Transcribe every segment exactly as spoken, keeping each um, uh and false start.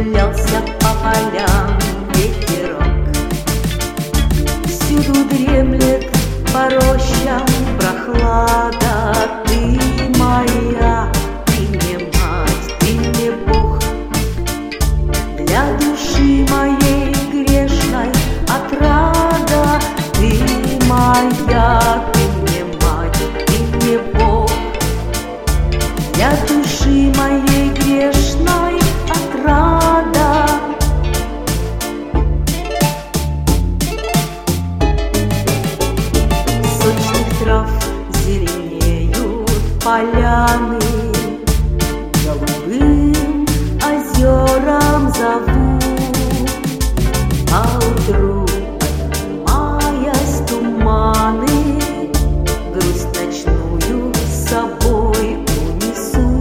разгулялся по полям ветерок. Всюду дремлет по рощам прохлада. Ты моя, ты мне мать, ты мне Бог. Для души моей грешной отрада. Ты моя, ты мне мать, ты мне Бог. Для души моей грешной отрада. Сочных трав зеленеют поляны, голубым озерам зовут. А утру, поднимаясь туманы, грусть ночную с собой унесу.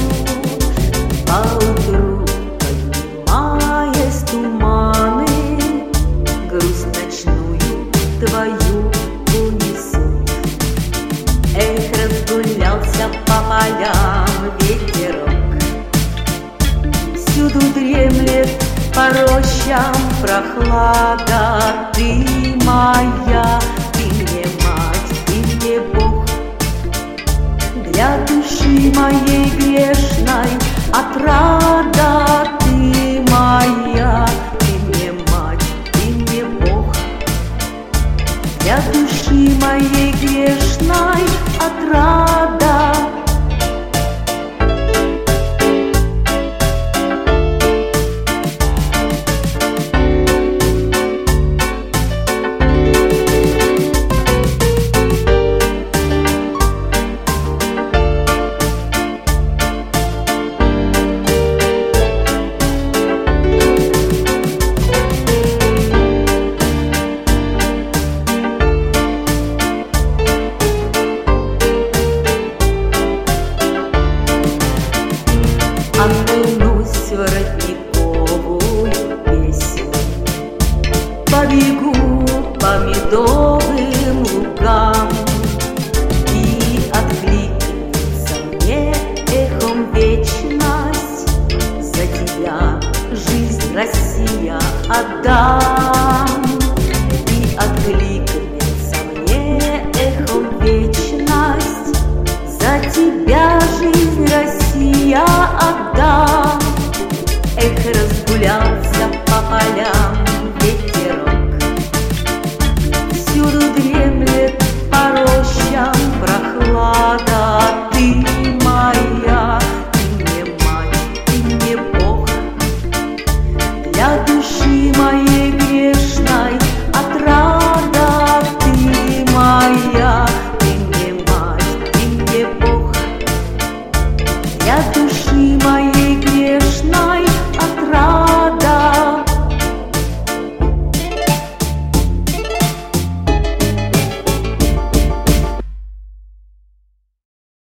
А утру, поднимаясь туманы, грусть ночную твою унесу. Эх, разгулялся по полям ветерок. Всюду дремлет по рощам прохлада. Ты моя, ты мне мать, ты мне Бог. Для души моей грешной отрада. Ты моя, ты мне мать, ты мне Бог. Для души моей грешной отрада. Окунусь в родниковую песню, побегу по медовым лугам, и откликнется мне эхом вечность. За тебя жизнь, Россия, отдам.